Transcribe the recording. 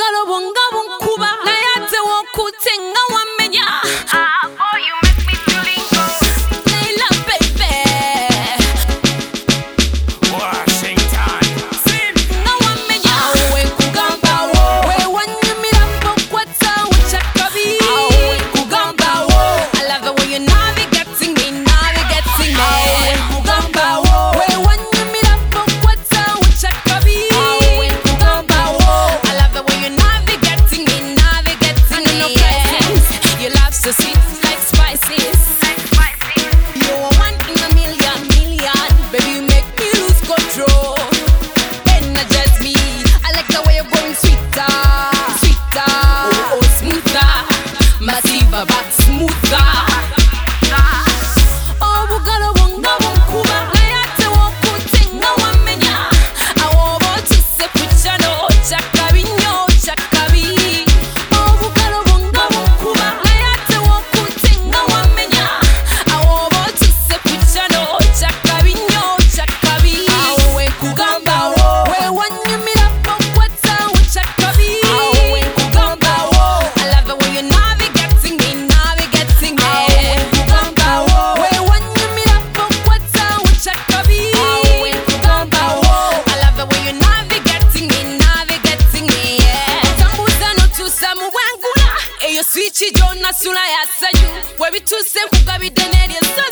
obugalo bwonga bunkuba naye ate wokutte nga wammenya. Boy, you make me feeling good. Layla baby Washington. nga wammenya. Awe kugamba wo wewanyumira mpokwata wuchakabi. Awe kugamba wo I love the way you're navigating me, navigating me. Awe kugamba wo wewanyumira mpokwata wuchakabi. Awe kugamba wo I love the way you're navigating me, navigating me. Your love so sweet like spices. You're one in a million, million. Baby, you make me lose control. Energize me. I like the way you're going sweeter, sweeter, oh, oh smoother, massive back smoother. Obugalo bwonga bunkuba naye ate wokutte nga wammenya. Awo oba otisse ku kyano kyakabi nnyo kyakabi. Obugalo bwonga bunkuba naye ate wokutte nga wammenya. Awo oba otisse ku kyano kyakabi nnyo kyakabi. Awe kugamba wo wewanyumira mpokwata wuchakabi. Awe kugamba wo I love the way you're navigating me, navigating me. Awe kugamba wo wewanyumira mpokwata wuchakabi. Awe kugamba wo I love the way you're navigating me, navigating me. Tambuza n'otuusa mu bwengula eyo swiki gy'onnasula yasayu webituuse nkugabidde n'eryezo.